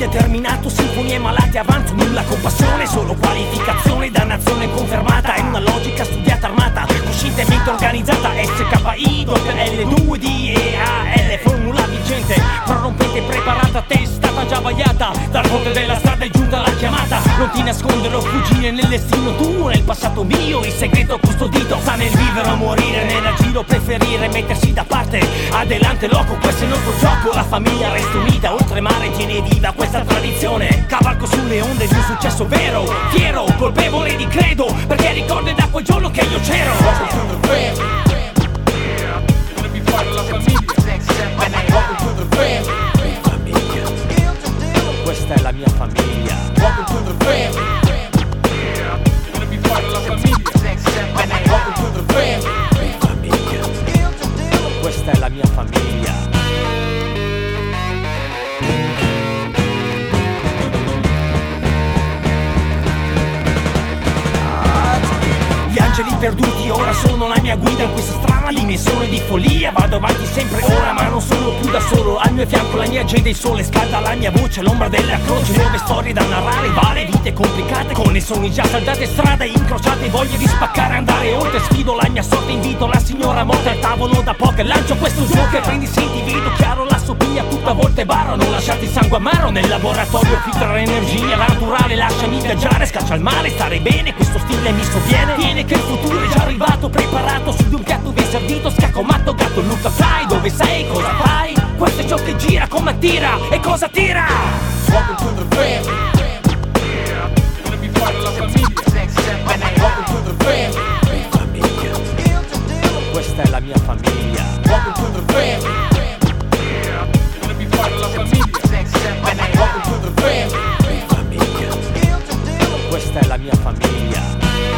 determinato, sinfonie malate, avanzo, nulla compassione, solo qualificazione, dannazione confermata. È una logica studiata, armata, coscientemente organizzata. SKI, L2DEAL, formula vigente, prorompente, preparata, testata già vagliata. Dal fronte della strada è giunta la chiamata. Non ti nascondere o fuggire nel destino tuo, nel passato mio, il segreto custodito. Sta nel vivere o morire, nell'agire o preferire mettersi da parte. Adelante loco, questo è il nostro gioco. La famiglia resta unita, oltre mare tiene viva questa tradizione. Cavalco sulle onde di un successo vero, fiero, colpevole di credo, perché ricordo da quel giorno che io c'ero. Welcome to the fam. Wanna be part of la famiglia. Welcome to the fam. Famiglia, questa è la mia famiglia. Welcome to the fam. Wanna be part of la famiglia. Welcome to the fam. Famiglia, questa è la mia famiglia. Gli angeli perduti ora sono la mia guida in questa strana dimensione di follia. Vado avanti sempre ora ma non sono più da solo. Al mio fianco la mia gente, il sole scalda la mia voce, l'ombra della croce. Nuove storie da narrare, varie vite complicate, connessioni già saldate, strade incrociate, voglia di spaccare, andare oltre. Sfido la mia sorte, invito la signora morte al tavolo da poker. Lancio questo gioco e prendi, senti, vedo chiaro la sopiglia tutta a volte barra. Non lasciarti il sangue amaro nel laboratorio, filtrare energia naturale. Lasciami viaggiare, scaccia al mare, stare bene, questo stile mi sovviene. Tiene che il futuro è già arrivato, preparato su di un piatto ben servito. Scacco matto, gatto, Luca fly, dove sei, cosa fai? Questo è ciò che gira, come attira e cosa tira. Welcome to the fam. Wanna be part of la famiglia. Welcome to the fam. Famiglia, questa è la mia famiglia. Welcome to the fam. Wanna be part of la famiglia. Welcome to the fam. Famiglia, questa è la mia famiglia.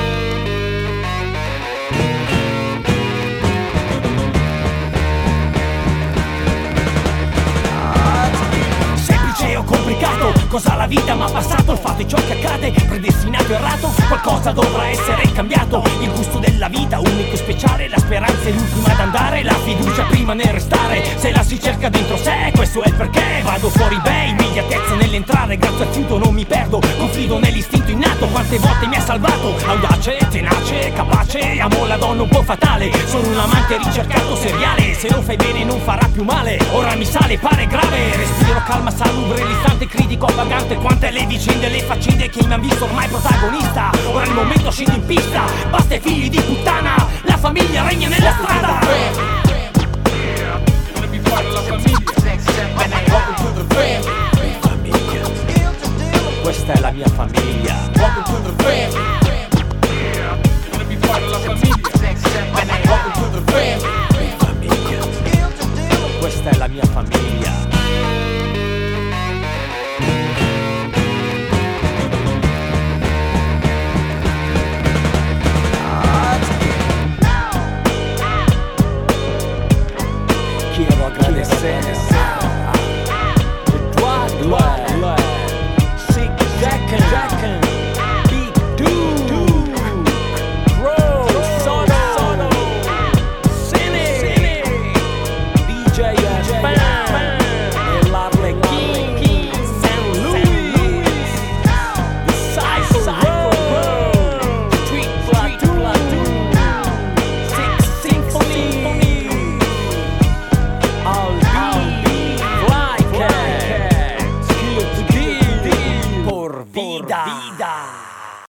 Complicato, cosa la vita m'ha passato, il fatto è ciò che accade, predestinato errato, qualcosa dovrà essere cambiato. Il gusto della vita, unico e speciale, la speranza è l'ultima ad andare, la fiducia prima nel restare, se la si cerca dentro sé, questo è il perché. Vado fuori bei, immediatezza nell'entrare, grazie al fiuto non mi perdo, confido nell'istinto innato, quante volte mi ha salvato. Audace, tenace, capace, amo la donna un po' fatale, sono un amante ricercato seriale, se lo fai bene non farà più male. Ora mi sale, pare grave, respiro calma, salubre, l'istante critico appagante. Quante le vicende, le faccende che mi han visto ormai protagonista. Ora è il momento, scendo in pista, basta i figli di puttana, la famiglia regna nella strada. Wanna be part of la famiglia. Welcome to the fam. Famiglia, questa è la mia famiglia. Welcome to the fam. Wanna be part of la famiglia. Welcome to the fam. Famiglia, questa è la mia famiglia.